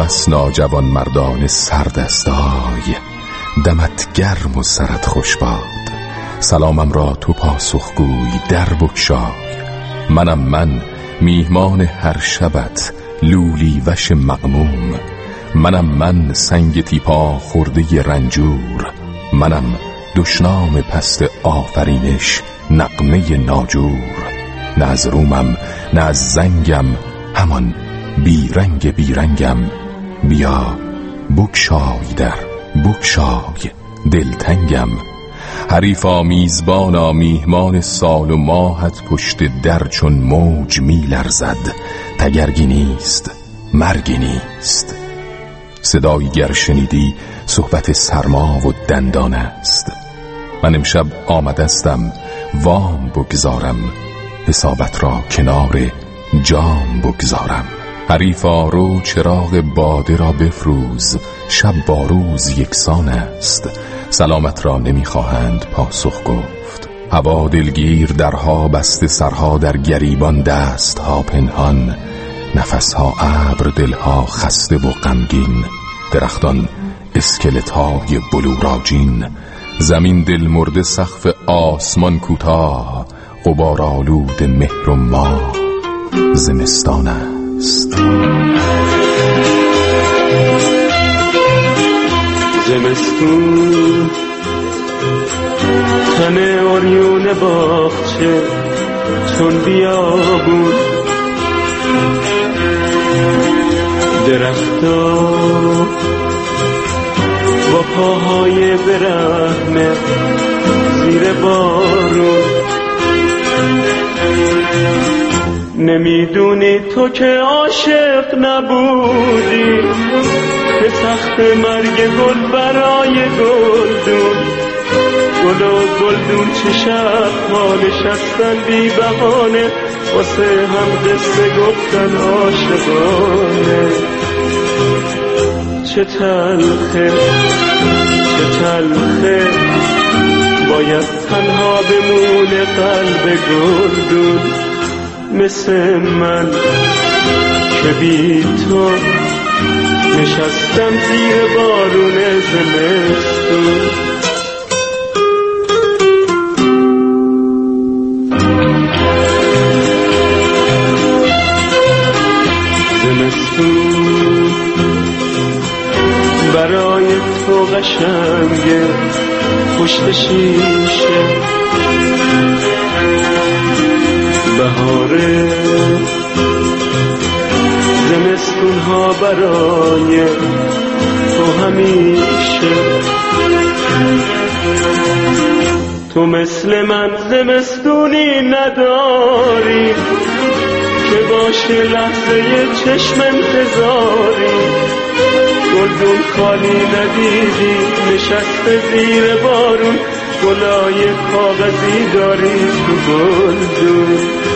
بس ناجوان مردان سردستای، دمت گرم و سرت خوش باد. سلامم را تو پاسخگوی در بگشای، منم من میهمان هر شبت لولی وش مغموم. منم من سنگ تیپا خورده رنجور، منم دشنام پست آفرینش نغمه ناجور. نه از رومم نه از زنگم همان بیرنگ بیرنگم، بیا بگشای در بگشای دلتنگم. حریفا میزبانا میهمان سال و ماهت پشت در چون موج میلرزد. تگرگی نیست مرگی نیست، صدایی گر شنیدی صحبت سرما و دندان است. من امشب آمدستم وام بگذارم، حسابت را کنار جام بگذارم. حریفا رو چراغ باده را بفروز، شب با روز یکسان است. سلامت را نمیخواهند پاسخ گفت، هوا دلگیر درها بسته، سرها در گریبان، دستها پنهان، نفسها ابر، دلها خسته و غمگین. درختان اسکلت‌های بلوراجین، زمین دل مرده، سقف آسمان کوتاه، غبارآلود مهر و ماه زمستان است. زمستون تن اوریون باغچه چون بیابون، درختا با پاهای برهنه زیر بارون. نمیدونی تو که عاشق نبودی، به سخت مرگ گل برای گلدون. گل و گلدون چه شب‌ها نشستن بی بهانه، واسه هم قصه گفتن عاشقانه. چه تلخه چه تلخه، باید تنها بمونه قلب گلدون. مثل من که بی تو نشستم زیر بارون زمستون. زمستون برای تو قشنگه پشت شیشه، بهاره زمستون ها برای تو همیشه. تو مثل من زمستونی نداری که باشه لحظه چشم انتظاری. گلدون خالی ندیدی نشسته زیر بارون، گلای کاغذی داری تو گلدون.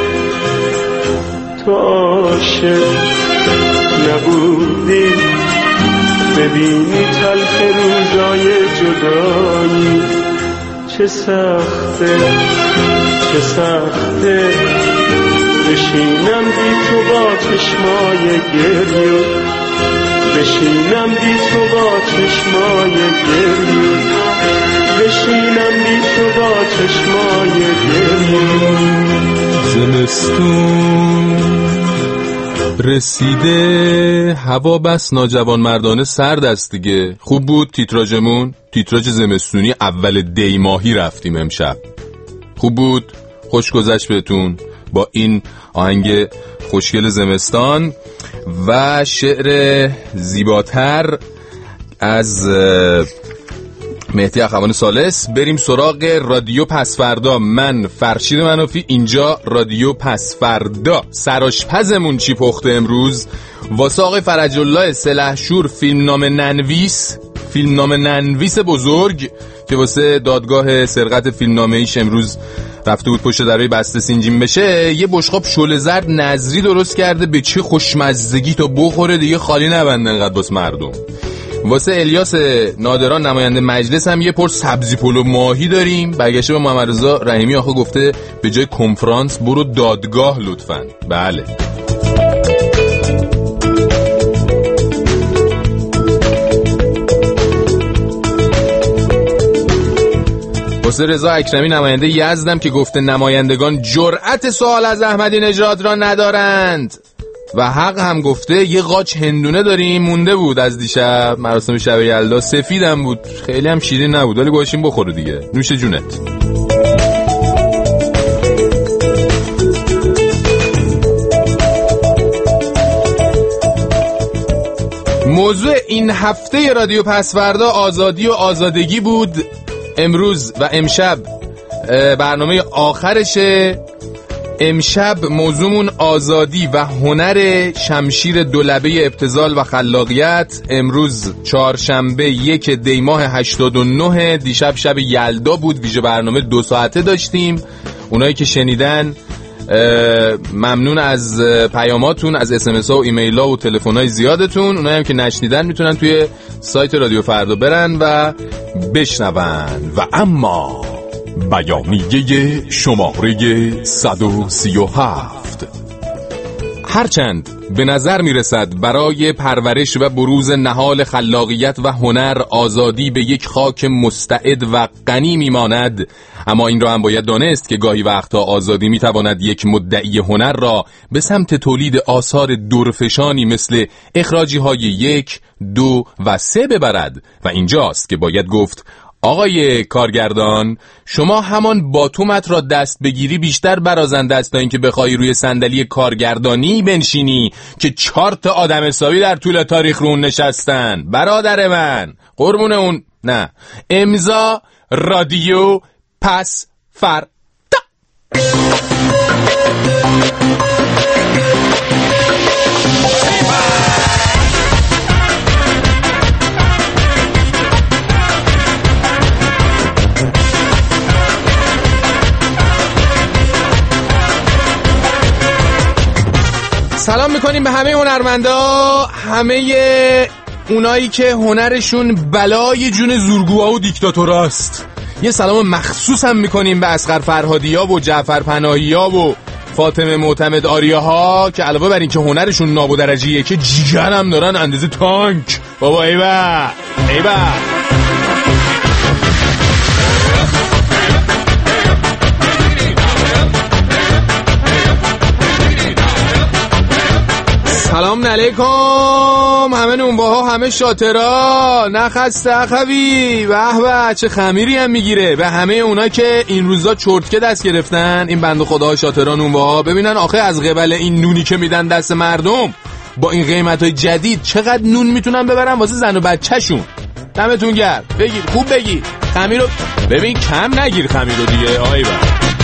تو عاشق نبودی ببینی تلخ روزای جدایی. چه سخته چه سخته، بشینم بی تو با چشمای گریون. بشینم بی تو با چشمای گریون. بشینم بی تو با چشمای گریون. زمستون رسیده، هوا بس ناجوان مردانه سرد است دیگه. خوب بود تیتراژمون، تیتراژ زمستونی اول دی ماهی رفتیم امشب. خوب بود، خوش گذشت بهتون با این آهنگ خوشگل زمستان و شعر زیباتر از مهدی اخوان ثالث. بریم سراغ رادیو پسفردا. من فرشید منافی، اینجا رادیو پسفردا. سرآشپزمون چی پخته امروز؟ واسه آقای فرج الله سلحشور، فیلمنامه نویس بزرگ که واسه دادگاه سرقت فیلمنامه‌ایش امروز رفته بود پشت درای بسته سینجیم بشه، یه بشقاب شل زرد نظری درست کرده. به چه خوشمزگی، تا بخوره دیگه خالی نبنده انقدر باس مردم. واسه الیاس نادران نماینده مجلس هم یه پر سبزی پلو ماهی داریم. برگشته به محمد رضا رحیمی آخه گفته به جای کنفرانس برو دادگاه لطفاً. بله واسه رضا اکرمی نماینده یزدم که گفته نمایندگان جرأت سوال از احمدی نژاد را ندارند و حق هم گفته. یه قاچ هندونه داریم مونده بود از دیشب مراسم شب یلدا، سفیدم بود، خیلی هم شیرین نبود، ولی گوشیم بخوره دیگه، نوش جونت. موضوع این هفته رادیو پسوردا آزادی و آزادگی بود. امروز و امشب برنامه آخرشه. امشب موضوعمون آزادی و هنر، شمشیر دولبه ابتذال و خلاقیت. امروز چهارشنبه 1 دی ماه 89، دیشب شب یلدا بود، ویژه برنامه 2 ساعته داشتیم. اونایی که شنیدن ممنون از پیاماتون، از SMS ها و ایمیل ها و تلفن های زیادتون. اونایی هم که نشنیدن میتونن توی سایت رادیو فردا برن و بشنون. و اما بیانیه شماره 137. هرچند به نظر میرسد برای پرورش و بروز نهال خلاقیت و هنر آزادی به یک خاک مستعد و غنی میماند، اما این را هم باید دانست که گاهی وقتا آزادی میتواند یک مدعی هنر را به سمت تولید آثار درفشانی مثل اخراجی های 1، 2 و 3 ببرد. و اینجاست که باید گفت آقای کارگردان، شما همان باتومت را دست بگیری بیشتر برازنده است تا اینکه بخوای روی صندلی کارگردانی بنشینی که 4 تا آدم حسابی در طول تاریخ رو نشستن. برادر من قربون اون. نه، امضا رادیو پس فردا. سلام میکنیم به همه هنرمندا، همه اونایی که هنرشون بلای جون زورگوها و دیکتاتوراست. یه سلام مخصوص هم میکنیم به اصغر فرهادی‌ها و جعفر پناهی‌ها و فاطمه معتمد آریاها که علاوه بر این که هنرشون ناب و درجیه که جیگر هم دارن اندازه تانک. بابا ایوه ایوه. سلام علیکم همه نونباها، همه شاطرا، نخسته اخوی. به به چه خمیری هم میگیره به همه اونا که این روزا چرتکه دست گرفتن. این بنده خداها شاطرا نونباها ببینن آخه از قبل این نونی که میدن دست مردم با این قیمتای جدید چقدر نون میتونن ببرن واسه زن و بچه‌شون. دمتون گرم. بگیر خوب بگیر خمیر رو ببین، کم نگیر خمیر رو دیگه. آی با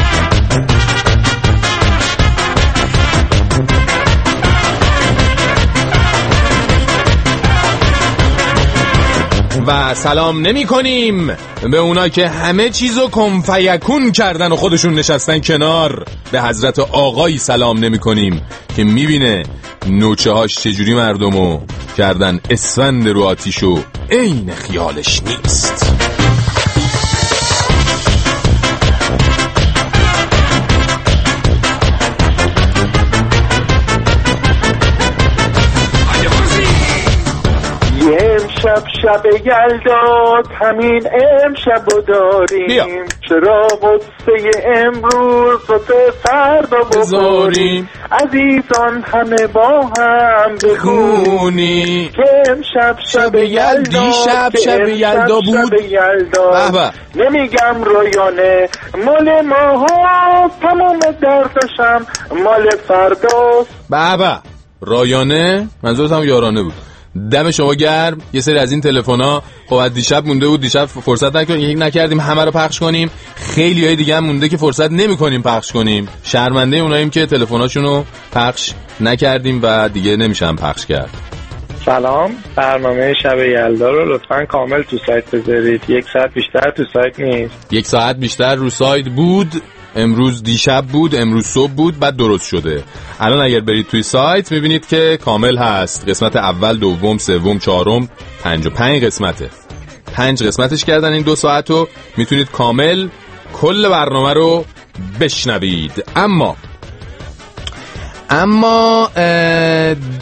و سلام نمی کنیم به اونا که همه چیزو کن فیکون کردن و خودشون نشستن کنار. به حضرت آقایی سلام نمی کنیم که میبینه نوچه هاش چجوری مردمو کردن اسفند رو آتیشو عین خیالش نیست. شب یلدا همین امشب رو داریم، چرا قصه امروز واسه فردا بذاریم، عزیزان همه با هم بخونی که امشب شب یلدا، شب یلدا بود. نمیگم رویانه مال ماها، تمام دردشم مال فرداست. بابا رایانه منظورت هم یارانه بود. دم شما گرم. یه سری از این تلفن‌ها خب از دیشب مونده بود، دیشب فرصت نکردیم همه رو پخش کنیم. خیلی های دیگه هم مونده که فرصت نمی‌کنیم پخش کنیم. شرمنده اوناییم که تلفن‌هاشونو پخش نکردیم و دیگه نمیشن پخش کرد. سلام، برنامه شب یلدا رو لطفاً کامل تو سایت بذارید. 1 ساعت بیشتر تو سایت نیست. 1 ساعت بیشتر رو سایت بود. امروز دیشب بود، امروز صبح بود، بعد درست شده. الان اگر برید توی سایت میبینید که کامل هست. قسمت اول، دوم، سوم، چهارم، 55 قسمته. 5 قسمتش کردن این 2 ساعتو. میتونید کامل کل برنامه رو بشنوید. اما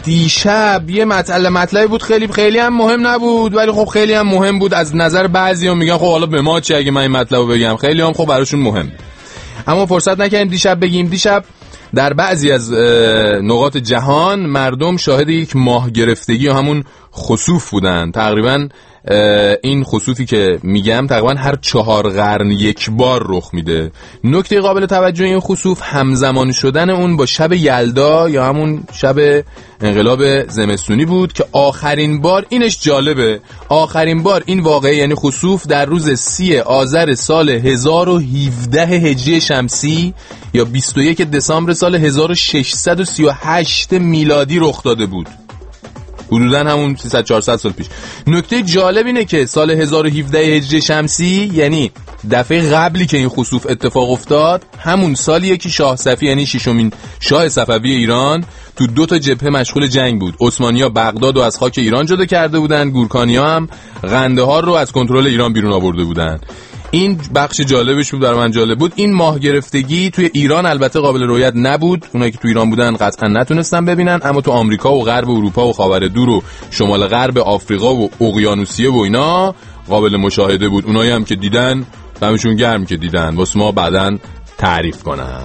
دیشب یه مطلبی بود خیلی هم مهم نبود، ولی خب خیلی هم مهم بود از نظر بعضیا. میگن خب حالا به ما چه اگه من این مطلبو بگم، خیلی هم خب براشون مهم، اما فرصت نکردیم دیشب بگیم. دیشب در بعضی از نقاط جهان مردم شاهد یک ماه گرفتگی و همون خسوف بودن. تقریبا این خسوفی که میگم تقریبا هر 4 قرن یک بار رخ میده. نکته قابل توجه این خسوف همزمان شدن اون با شب یلدا یا همون شب انقلاب زمستونی بود که آخرین بار، اینش جالبه، آخرین بار این واقعه یعنی خسوف در روز 30 آذر سال 1017 هجری شمسی یا 21 دسامبر سال 1638 میلادی رخ داده بود، حدوداً همون 300-400 سال پیش. نکته جالب اینه که سال 1017 هجری شمسی یعنی دفعه قبلی که این خسوف اتفاق افتاد همون سالیه که شاه صفی یعنی ششمین شاه صفوی ایران تو 2 جبهه مشغول جنگ بود. عثمانی‌ها بغداد رو از خاک ایران جدا کرده بودن، گورکانی‌ها هم قندهار رو از کنترل ایران بیرون آورده بودن. این بخش جالبش بود، برای من جالب بود. این ماه گرفتگی توی ایران البته قابل رؤیت نبود، اونایی که توی ایران بودن قطعا نتونستن ببینن، اما تو آمریکا و غرب اروپا و خاورمیانه و شمال غرب آفریقا و اقیانوسیه و اینا قابل مشاهده بود. اونایی هم که دیدن دمشون گرم که دیدن، واسه ما بعدن تعریف کنن.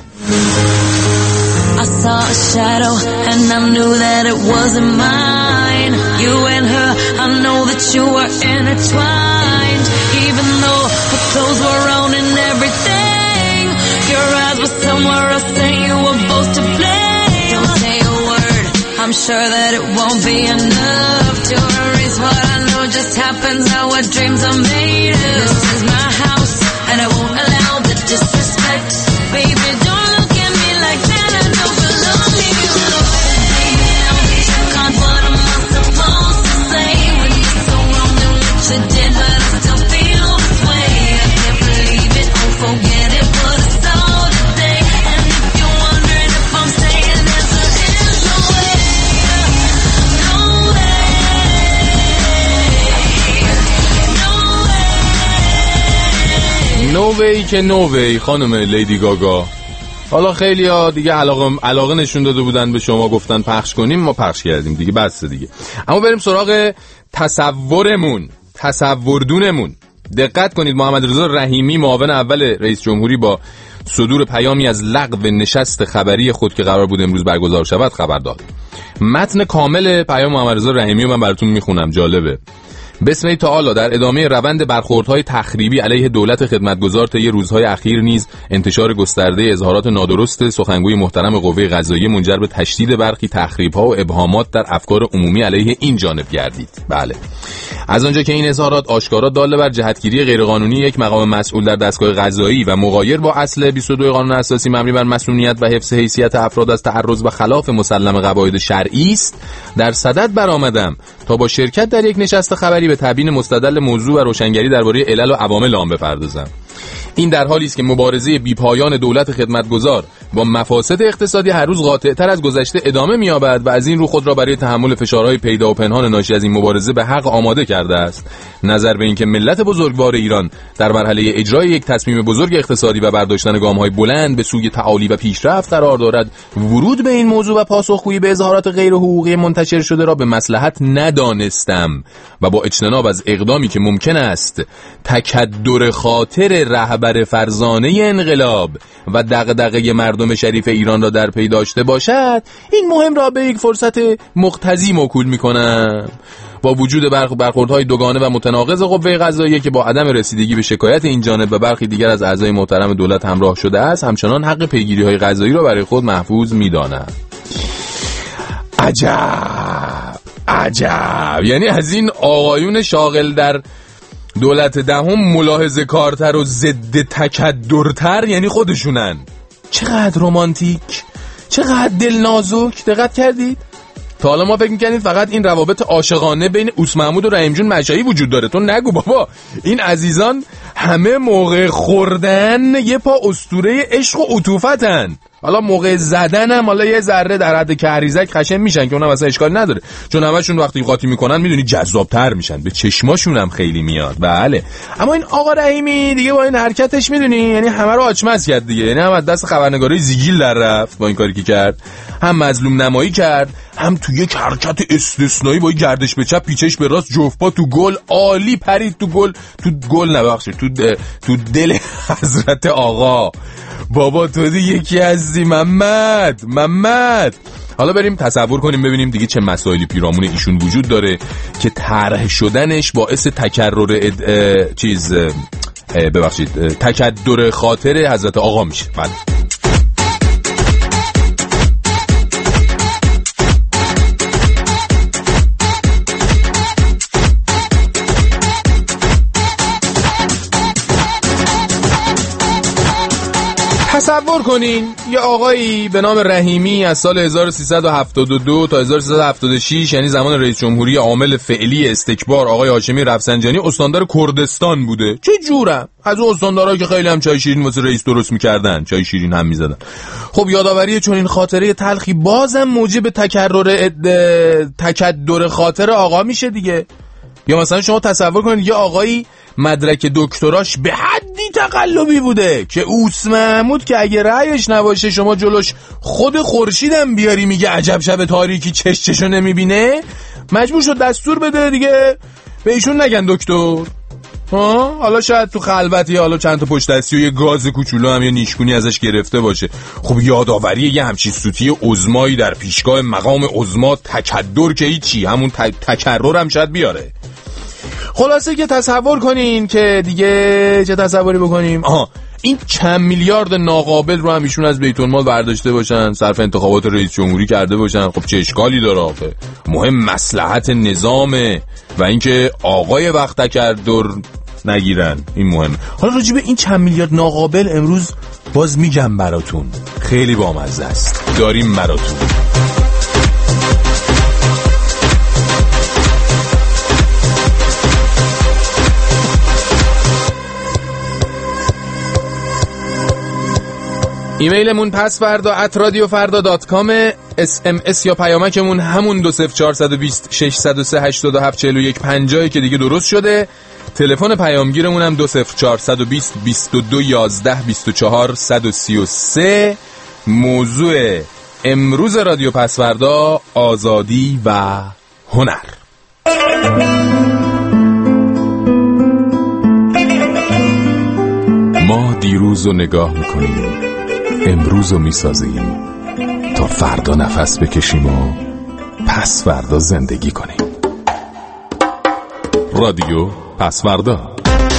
I saw a shadow and I knew that it wasn't mine. You and her, I know that you were intertwined. Even though her clothes were on and everything, your eyes were somewhere else and you were both to blame. Don't say a word, I'm sure that it won't be enough to erase what I know just happens, how our dreams are made of. This is my house and I won't allow the disrespect. Baby, don't look at me like that, I don't belong to you. Baby, now you can't, what am I supposed to say when you're so wrong and what you did, but I still feel this way. I can't believe it, oh forget it, but I saw today. And if you're wondering if I'm saying this, there is no way, no way, no way که no way خانم لیدی گاگا. حالا خیلی ها دیگه علاقه نشون داده بودن به شما، گفتن پخش کنیم، ما پخش کردیم دیگه، بس دیگه. اما بریم سراغ تصوردونمون. دقت کنید، محمد رضا رحیمی معاون اول رئیس جمهوری با صدور پیامی از لغو نشست خبری خود که قرار بود امروز برگزار شود خبر داد. متن کامل پیام محمد رضا رحیمی رو من براتون میخونم، جالبه. بسم الله تعالی، در ادامه روند برخوردهای تخریبی علیه دولت خدمتگزار طی روزهای اخیر نیز انتشار گسترده اظهارات نادرست سخنگوی محترم قوه قضاییه منجر به تشدید برخی تخریب‌ها و ابهامات در افکار عمومی علیه این جانب گردید. بله، از آنجا که این اظهارات آشکارا داله بر جهتگیری غیرقانونی یک مقام مسئول در دستگاه قضایی و مغایر با اصل 22 قانون اساسی مبنی بر مسئولیت و حفظ حیثیت افراد از تعرض و خلاف مسلم قواعد شرعی است، در صدد برآمدم تا با شرکت در یک نشست خبری به تبیین مستدل موضوع و روشنگری درباره علل و عوامل آن بپردازم. این در حالی است که مبارزه بیپایان دولت خدمتگزار با مفاسد اقتصادی هر روز قاطع‌تر از گذشته ادامه می‌یابد و از این رو خود را برای تحمل فشارهای پیدا و پنهان ناشی از این مبارزه به حق آماده کرده است. نظر به اینکه ملت بزرگوار ایران در مرحله اجرای یک تصمیم بزرگ اقتصادی و برداشتن گام‌های بلند به سوی تعالی و پیشرفت قرار دارد، ورود به این موضوع و پاسخگویی به اظهارات غیر حقوقی منتشر شده را به مصلحت ندانستم و با اجتناب از اقدامی که ممکن است تکدر خاطر رهبر فرزانه انقلاب و دغدغه مردم شریف ایران را در پی داشته باشد، این مهم را به یک فرصت مقتضی موکول می‌کنم. با وجود برخوردهای دوگانه و متناقض قوه قضاییه که با عدم رسیدگی به شکایت این جانب و برخی دیگر از اعضای محترم دولت همراه شده است، همچنان حق پیگیری‌های قضایی را برای خود محفوظ می‌دانم. عجب، یعنی از این آقایون شاغل در دولت دهم ملاحظه کارتر و ضد تکدرتر یعنی خودشونن. چقدر رمانتیک، چقدر دل نازک. دقت کردید؟ تا حالا ما فکر می‌کردیم فقط این روابط عاشقانه بین اوس محمود و رحیم جون مشایی وجود داره. تو نگو بابا، این عزیزان همه موقع خوردن یه پا اسطوره عشق و عطوفتن. حالا موقع زدن هم حالا یه ذره در حد کهریزک خشن میشن که اونم اصلا اشکالی نداره، چون همشون وقتی قاطی میکنن میدونی جذابتر میشن، به چشماشون هم خیلی میاد. بله، اما این آقا رحیمی دیگه با این حرکتش میدونی یعنی همه رو آچمز کرد دیگه، یعنی هم از دست خبرنگارای زیگیل در رفت با این کاری که کرد، هم مظلوم نمایی کرد، هم تو یک حرکت استثنایی با گردش به چپ پیچش به راست جفت پا تو گل عالی پرید تو گل نبخشید تو دل حضرت آقا. بابا تو دیگه یکی هستی محمد. حالا بریم تصور کنیم ببینیم دیگه چه مسائلی پیرامون ایشون وجود داره که طرح شدنش باعث تکرر تکدر خاطر حضرت آقا میشه. بله. تصور کنین یه آقایی به نام رحیمی از سال 1372 تا 1376 یعنی زمان رئیس جمهوری عامل فعلی استکبار آقای هاشمی رفسنجانی استاندار کردستان بوده. چه جورم از اون استاندارا که خیلی هم چای شیرین واسه رئیس درست میکردن، چای شیرین هم میزدن. خب یادآوری چون این خاطره تلخی بازم موجب تکدر خاطر آقا میشه دیگه. یا مثلا شما تصور کنید یه آقایی مدرک دکتراش به حدی تقلبی بوده که اوس محمود که اگه رأیش نباشه شما جلوش خود خورشیدم بیاری میگه عجب شب تاریکی چششو نمیبینه، مجبور شد دستور بده دیگه به ایشون نگن دکتر. حالا شاید تو خلوتی حالا چند تا پشت دستی و یه گاز کوچولو هم یه نیشگونی ازش گرفته باشه. خب یادآوری یه همچین سوتی عظمایی در پیشگاه مقام عظما تکدر که هیچی، همون تکرر هم شاید بیاره. خلاصه که تصور کنین که دیگه چه تصوری بکنیم، این چند میلیارد ناقابل رو هم ایشون از بیت المال برداشته باشن صرف انتخابات رئیس جمهوری کرده باشن. خب چه اشکالی داره آخه؟ مهم مصلحت نظامه و اینکه آقای وقت تکدر نگیرن، این مهم. حالا راجع به این چند میلیارد ناقابل امروز باز میگم براتون، خیلی بامزه است، داریم براتون. ایمیلمون pasvarda@radiofarda.com، SMS یا پیامکمون همون 20420 603 87 41 50 که دیگه درست شده. تلفن پیامگیرمون هم 20420 22 11 24 133. موضوع امروز رادیو پسوردا آزادی و هنر. ما دیروز رو نگاه میکنیم، امروز رو میسازیم تا فردا نفس بکشیم و پس فردا زندگی کنیم. رادیو پسوردا.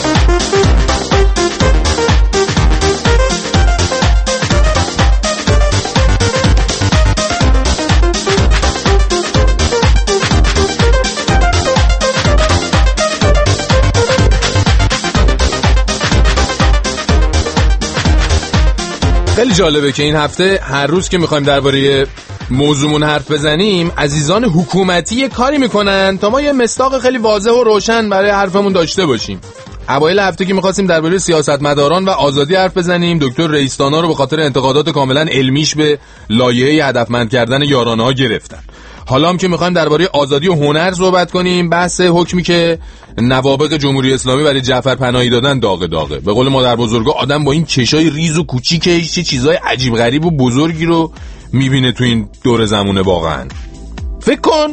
خیلی جالبه که این هفته هر روز که میخوایم درباره موضوعمون حرف بزنیم عزیزان حکومتی کاری میکنن تا ما یه مصداق خیلی واضح و روشن برای حرفمون داشته باشیم. اوایل هفته که میخواستیم درباره سیاستمداران و آزادی حرف بزنیم، دکتر رئیس‌دانا رو به خاطر انتقادات کاملا علمیش به لایحه هدفمند کردن یارانه‌ها گرفتن. حالا هم که میخوایم درباره آزادی و هنر صحبت کنیم، بحث حکمی که نوابغ جمهوری اسلامی برای جعفر پناهی دادن داغه. به قول مادر بزرگا آدم با این چشای ریز و کوچیکش چه چیزای عجیب غریب و بزرگی رو میبینه تو این دور زمونه. واقعا فکر کن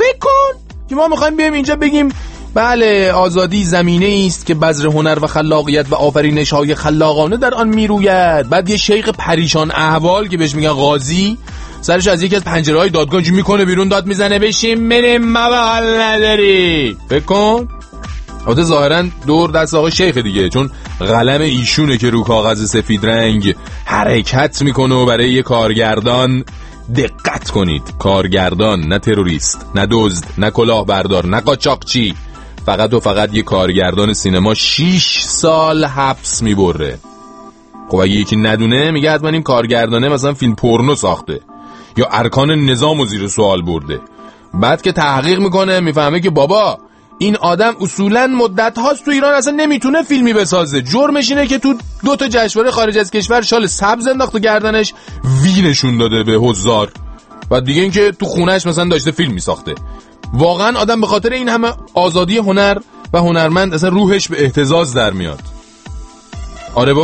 که ما میخوایم بیایم اینجا بگیم بله آزادی زمینه است که بذر هنر و خلاقیت و آفرینش‌های خلاقانه در آن میروید. بعد یه شیخ پریشان احوال که بهش میگن قاضی سرش از یکی از پنجره‌های دادگاه میکنه بیرون، داد میزنه بشین بریم ما حال نداری. فکر کن البته ظاهرا دور دست آقای شیخ دیگه، چون قلم ایشونه که رو کاغذ سفید رنگ حرکت میکنه. و برای یه کارگردان دقت کنید، کارگردان نه تروریست، نه دزد، نه کلاهبردار، نه قاچاقچی، فقط و فقط یه کارگردان سینما 6 سال حبس میبره. خب اگه یکی ندونه میگه حتما این کارگردانه مثلا فیلم پورنو ساخته یا ارکان نظام و زیر سوال برده. بعد که تحقیق میکنه میفهمه که بابا این آدم اصولا مدت هاست تو ایران اصلا نمیتونه فیلمی بسازه. جرمش اینه که تو 2 تا جشنواره خارج از کشور شال سبز انداخت و گردنش وی نشون داده به حضار. و دیگه اینکه تو خونهش مثلا داشته فیلم میساخته. واقعا آدم به خاطر این همه آزادی هنر و هنرمند اصلا روحش به اهتزاز در میاد. آره